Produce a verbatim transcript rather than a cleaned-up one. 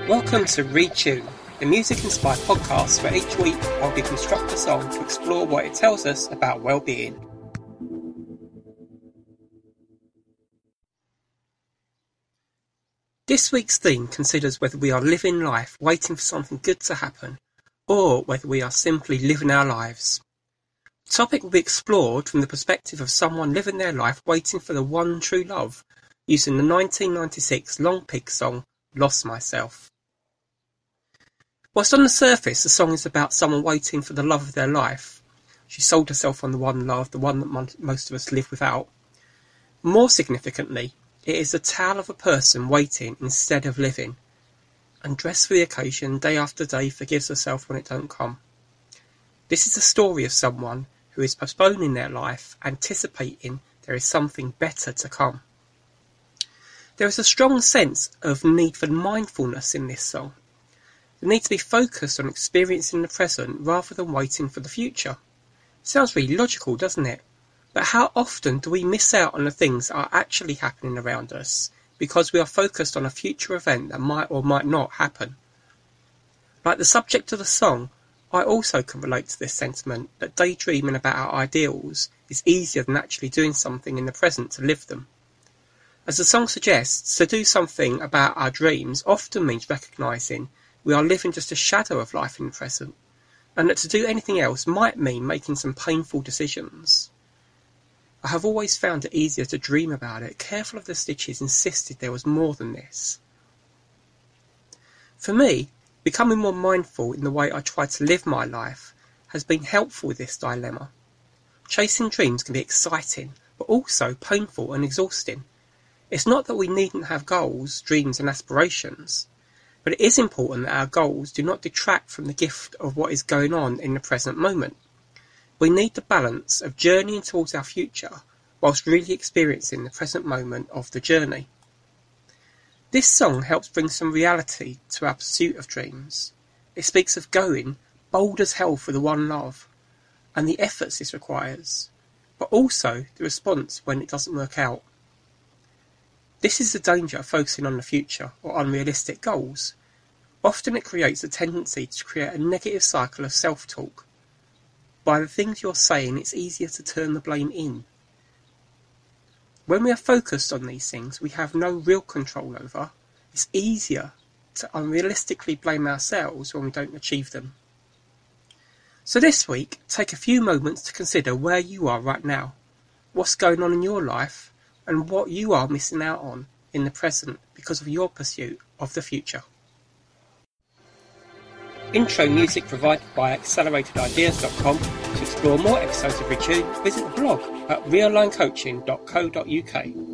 Welcome to Retune, the music-inspired podcast where each week I'll deconstruct a song to explore what it tells us about well-being. This week's theme considers whether we are living life waiting for something good to happen, or whether we are simply living our lives. The topic will be explored from the perspective of someone living their life waiting for the one true love, using the nineteen ninety-six Long Pig song, Lost Myself. Whilst on the surface the song is about someone waiting for the love of their life, she sold herself on the one love, the one that most of us live without. More significantly, it is the tale of a person waiting instead of living, and dressed for the occasion, day after day forgives herself when it don't come. This is the story of someone who is postponing their life, anticipating there is something better to come. There is a strong sense of need for mindfulness in this song. The need to be focused on experiencing the present rather than waiting for the future. Sounds really logical, doesn't it? But how often do we miss out on the things that are actually happening around us because we are focused on a future event that might or might not happen? Like the subject of the song, I also can relate to this sentiment that daydreaming about our ideals is easier than actually doing something in the present to live them. As the song suggests, to do something about our dreams often means recognising we are living just a shadow of life in the present, and that to do anything else might mean making some painful decisions. I have always found it easier to dream about it. Careful of the Stitches insisted there was more than this. For me, becoming more mindful in the way I try to live my life has been helpful with this dilemma. Chasing dreams can be exciting, but also painful and exhausting. It's not that we needn't have goals, dreams and aspirations, but it is important that our goals do not detract from the gift of what is going on in the present moment. We need the balance of journeying towards our future whilst really experiencing the present moment of the journey. This song helps bring some reality to our pursuit of dreams. It speaks of going bold as hell for the one love and the efforts this requires, but also the response when it doesn't work out. This is the danger of focusing on the future or unrealistic goals. Often it creates a tendency to create a negative cycle of self-talk. By the things you're saying, it's easier to turn the blame in. When we are focused on these things we have no real control over, it's easier to unrealistically blame ourselves when we don't achieve them. So this week, take a few moments to consider where you are right now, what's going on in your life, and what you are missing out on in the present because of your pursuit of the future. Intro music provided by accelerated ideas dot com. To explore more episodes of Retune, visit the blog at realign coaching dot co dot uk.